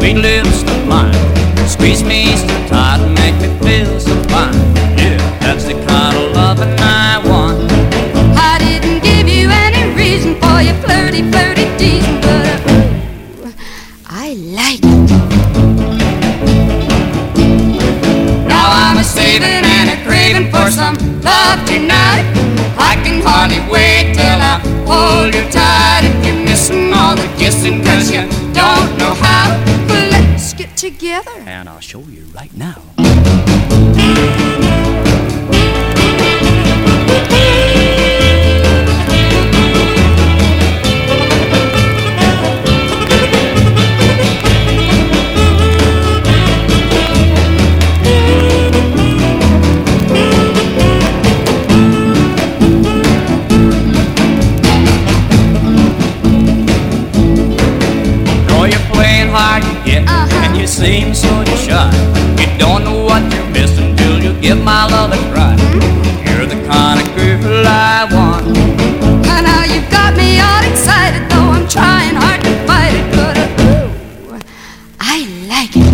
sweet lips to mine. Squeeze me so tight and make me feel so fine. Yeah, that's the kind of loving I want. I didn't give you any reason for your flirty, flirty teasing, but I like it. Now I'm a saving and a craving for some love tonight. I can hardly wait till I hold you tight. If you're missing all the kissing 'cause you don't know how, well, let's get together And I'll show you right now. Hard to get, and you seem so shy. You don't know what you're missing till you give my love a try. You're the kind of girl I want. And now you've got me all excited, though I'm trying hard to fight it, but ooh, I like it.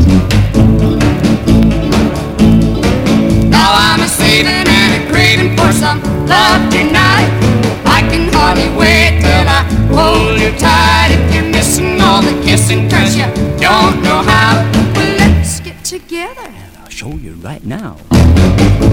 Now I'm a saving and a craving for some love tonight. I can hardly wait till I hold you tight. If you're missing all the kissing 'cause you don't know how, well, let's get together And I'll show you right now.